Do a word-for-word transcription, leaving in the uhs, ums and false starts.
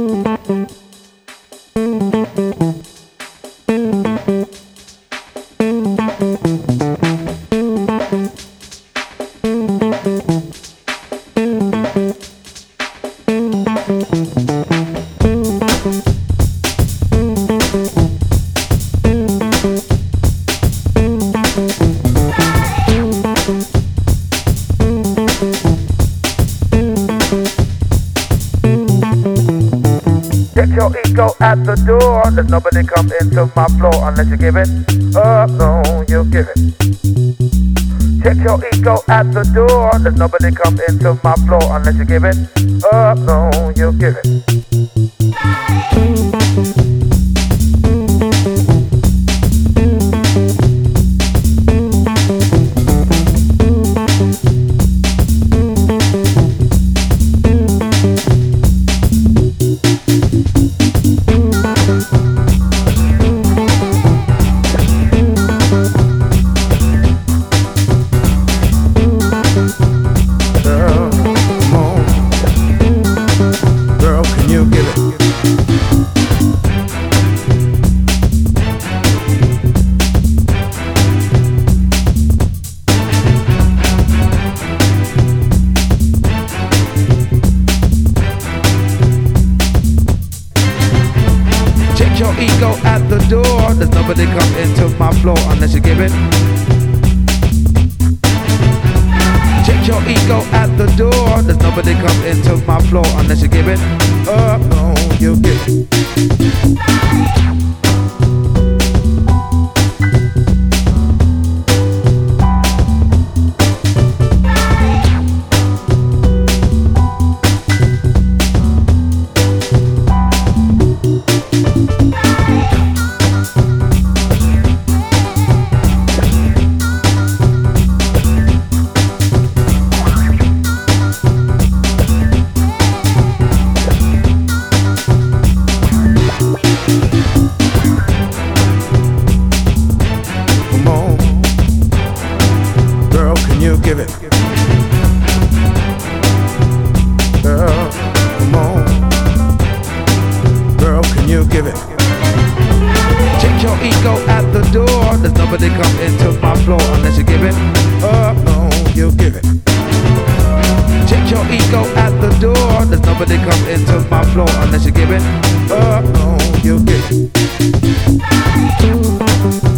Your ego at the door. There's nobody come into my floor unless you give it up. No, you give it. Check your ego at the door. There's nobody come into my floor unless you give it up. No, you give it. Your ego at the door. There's nobody come into my floor unless you give it. Check your ego at the door. There's nobody come into my floor unless you give it up. No, you give it. You give it, girl, come on, girl, can you give it? Check your ego at the door. There's nobody come into my floor unless you give it up. No, you give it. Check your ego at the door. There's nobody come into my floor unless you give it up. No, you give it.